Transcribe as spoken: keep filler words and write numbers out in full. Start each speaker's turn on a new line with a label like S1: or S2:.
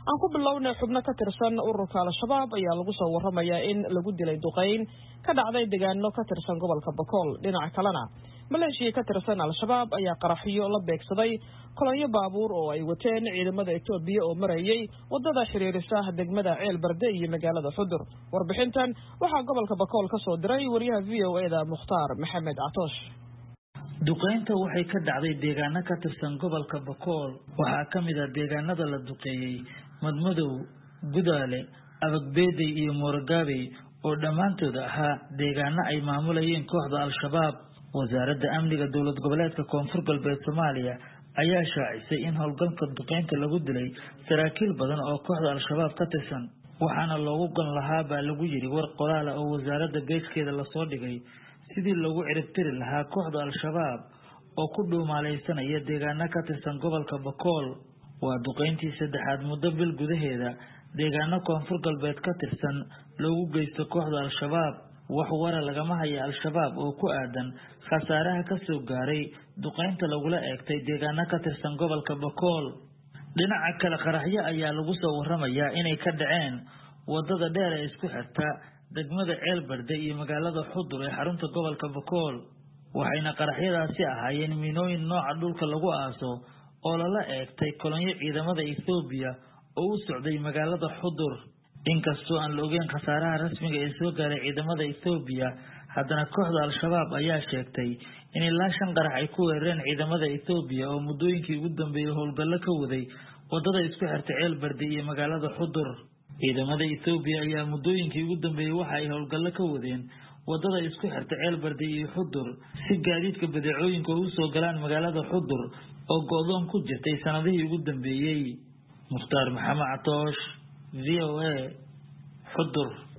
S1: aan ku bilowna xubno ka tirsan ururka al-shabaab ayaa lagu soo waramayaa in lagu dilay duqeyn ka dhacday deegaano ka tirsan gobolka Bakool. Dhinaca kalena maleeshiya ka tirsan al-shabaab ayaa qaraxyo la beegsaday kolonyo baabuur oo ay wateen ciidamada Itoobiya oo marayay wadada xiriirisa degmada Ceel Barde iyo magaalada Xudur. Warbixintan waxaa gobolka Bakool ka soo diray wariyaha V O A da Mukhtaar Maxamed Atoosh.
S2: duqeynta waxay ka dhacday deegaano ka tirsan gobolka Bakool waxaa kamid ah deegaanada la duqeeyay Madmadow, Gudaale, Abagbeeday iyo Mooragaabey oo dhamaantood ahaa deegaano ay maamulayeen kooxda al-shabaab. wasaaradda amniga dowlad goboleedka Koonfur Galbeed Soomaaliya ayaa shaacisay in howlgalka duqeynta lagu dilay saraakiil badan oo kooxda al-shabaab ka tirsan waxaana loogu gon lahaa baa lagu yiri war qoraal oo wasaaradda beeskeeda la soo dhigay sidii lagu ciribtiri lahaa kooxda al-shabaab oo ku dhuumaaleysanaya deegaano ka tirsan gobolka Bakool. waa duqeyntii saddexaad muddo bil gudaheeda deegaano Koonfur Galbeed ka tirsan loogu geysto kooxda al-shabaab. wax wara lagama hayo al-shabaab oo ku aadan khasaaraha ka soo gaaray duqeynta lagula eegtay deegaano ka tirsan gobolka Bakool. dhinaca kale qaraxyo ayaa lagu soo waramayaa inay ka dhaceen wadada dheer ee isku xirta degmada Ceel Barde iyo magaalada Xudur ee xarunta gobolka Bakool. waxayna qaraxyadaasi ahaayeen miinooyin nooca dhulka lagu aaso oo lala eegtay kolonyo ciidamada Itoobiya oo u socday magaalada Xudur. inkastoo aan la ogeyn khasaaraha rasmiga ee soo gaaray ciidamada Itoobiya haddana kooxda al-shabaab ayaa sheegtay in ilaa shan qarax ay ku weerareen ciidamada Itoobiya oo muddooyinkii ugu dambeeyay howlgallo ka waday wadada isku xirta Ceel Barde iyo magaalada Xudur. ciidamada Itoobiya ayaa muddooyinkii ugu dambeeyay waxa ay howlgallo ka wadeen wadada isku xirta Ceel Barde iyo Xudur si gaadiidka badeecooyinka u soo galaan magaalada Xudur oo go'doon ku jirtay sanadihii ugu dambeeyay. Mukhtaar Maxamed Atoosh, V O A, Xudur.